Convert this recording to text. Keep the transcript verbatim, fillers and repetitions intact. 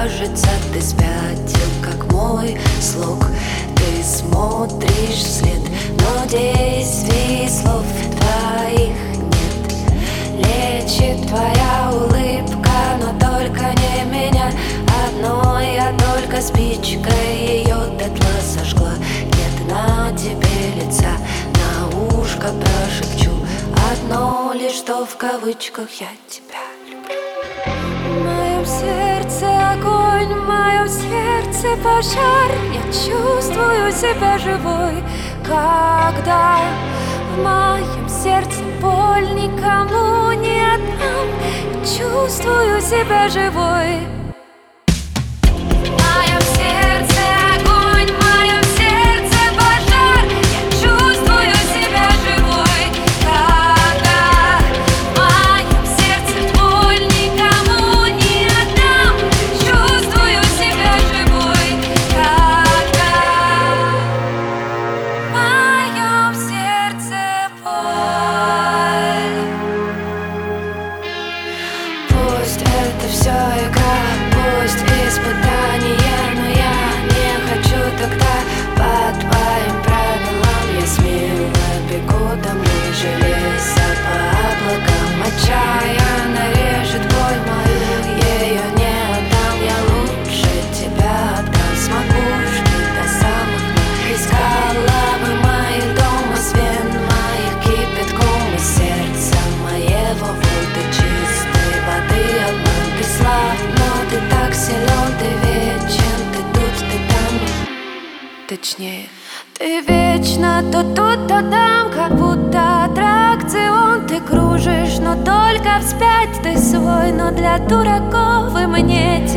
кажется, ты спятил, как мой слуг. Ты смотришь вслед, но действий слов твоих нет. Лечит твоя улыбка, но только не меня одной. Я только спичкой ее дотла сожгла. Нет на тебе лица, на ушко прошепчу одно лишь, что в кавычках я тебя люблю. В моем сердце огонь, в моем сердце пожар. Я чувствую себя живой, когда в моем сердце боль никому не отдам. Я чувствую себя живой. Пусть это все игра, пусть испытание, но я не хочу тогда по твоим правилам. Я смело бегу домой, железо по облакам. Отчаянно режет боль мою, ее не отдам. Я лучше тебя отдам с макушки до самых ног. Из головы моей дома с вен моих кипятком, из сердца моего воды чистой воды обман. Ты слаб, но ты так силен, ты вечен, ты тут, ты там. Точнее, ты вечно то тут, то там, как будто аттракцион. Ты кружишь, но только вспять. Ты свой, но для дураков, и мне